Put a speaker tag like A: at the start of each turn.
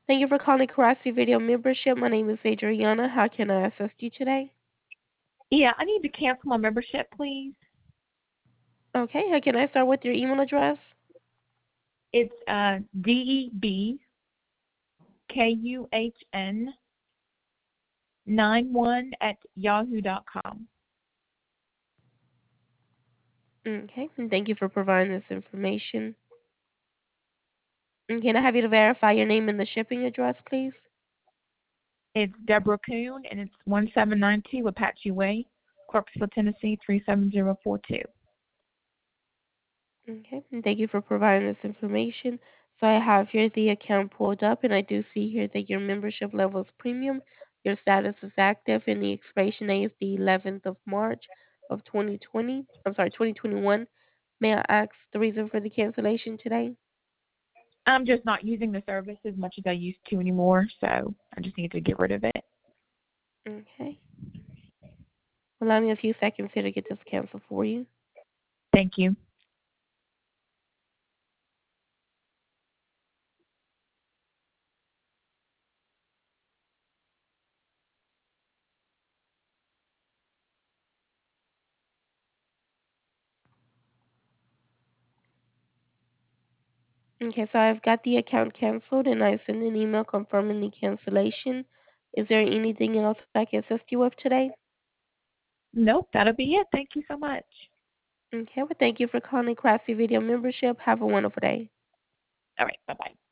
A: Thank you for calling Karate Video Membership. My name is Adriana. How can I assist you today?
B: Yeah, I need to cancel my membership, please.
A: Okay, can I start with your email address?
B: It's DEBKUHN91 at yahoo.com.
A: Okay, and thank you for providing this information. And can I have you to verify your name and the shipping address, please?
B: It's Deborah Kuhn, and it's 1792 Apache Way, Clarksville, Tennessee 37042.
A: Okay, and thank you for providing this information. So I have here the account pulled up, and I do see here that your membership level is premium, your status is active, and the expiration date is the 11th of March of 2020. I'm sorry, 2021. May I ask the reason for the cancellation today?
B: I'm just not using the service as much as I used to anymore, so I just need to get rid of it.
A: Okay. Allow me a few seconds here to get this canceled for you.
B: Thank you.
A: Okay, so I've got the account canceled and I sent an email confirming the cancellation. Is there anything else I can assist you with today?
B: Nope, that'll be it. Thank you so much.
A: Okay, well, thank you for calling Classy Video Membership. Have a wonderful day.
B: All right, bye-bye.